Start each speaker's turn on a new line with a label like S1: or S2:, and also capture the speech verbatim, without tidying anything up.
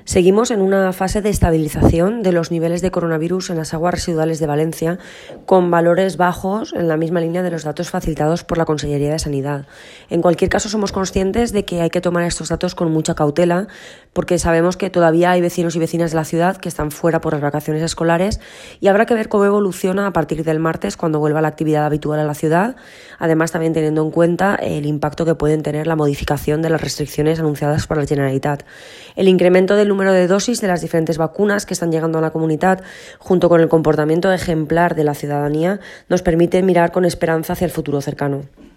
S1: Seguimos en una fase de estabilización de los niveles de coronavirus en las aguas residuales de Valencia, con valores bajos en la misma línea de los datos facilitados por la Consellería de Sanidad. En cualquier caso, somos conscientes de que hay que tomar estos datos con mucha cautela, porque sabemos que todavía hay vecinos y vecinas de la ciudad que están fuera por las vacaciones escolares y habrá que ver cómo evoluciona a partir del martes, cuando vuelva la actividad habitual a la ciudad, además también teniendo en cuenta el impacto que pueden tener la modificación de las restricciones anunciadas por la Generalitat. El incremento del número de dosis de las diferentes vacunas que están llegando a la comunidad, junto con el comportamiento ejemplar de la ciudadanía, nos permite mirar con esperanza hacia el futuro cercano.